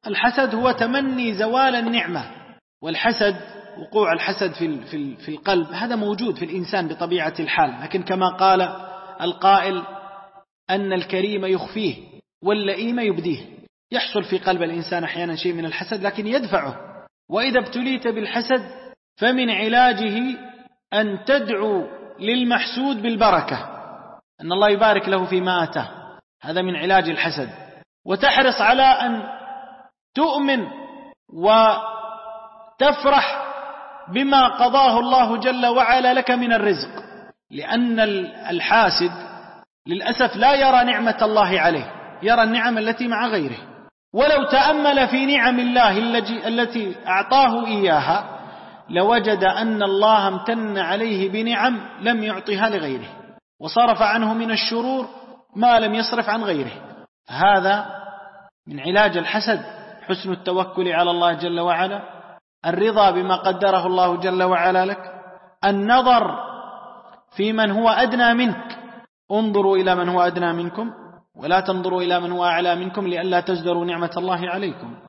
الحسد هو تمني زوال النعمة، والحسد وقوع الحسد في القلب هذا موجود في الإنسان بطبيعة الحال، لكن كما قال القائل أن الكريم يخفيه واللئيم يبديه. يحصل في قلب الإنسان أحيانا شيء من الحسد لكن يدفعه. وإذا ابتليت بالحسد فمن علاجه أن تدعو للمحسود بالبركة، أن الله يبارك له فيما آتاه، هذا من علاج الحسد. وتحرص على أن تؤمن وتفرح بما قضاه الله جل وعلا لك من الرزق، لأن الحاسد للأسف لا يرى نعمة الله عليه، يرى النعم التي مع غيره. ولو تأمل في نعم الله التي أعطاه إياها لوجد أن الله امتن عليه بنعم لم يعطها لغيره، وصرف عنه من الشرور ما لم يصرف عن غيره. هذا من علاج الحسد، حسن التوكل على الله جل وعلا، الرضا بما قدره الله جل وعلا لك، النظر في من هو أدنى منك، انظروا إلى من هو أدنى منكم ولا تنظروا إلى من هو أعلى منكم لئلا تزدروا نعمة الله عليكم.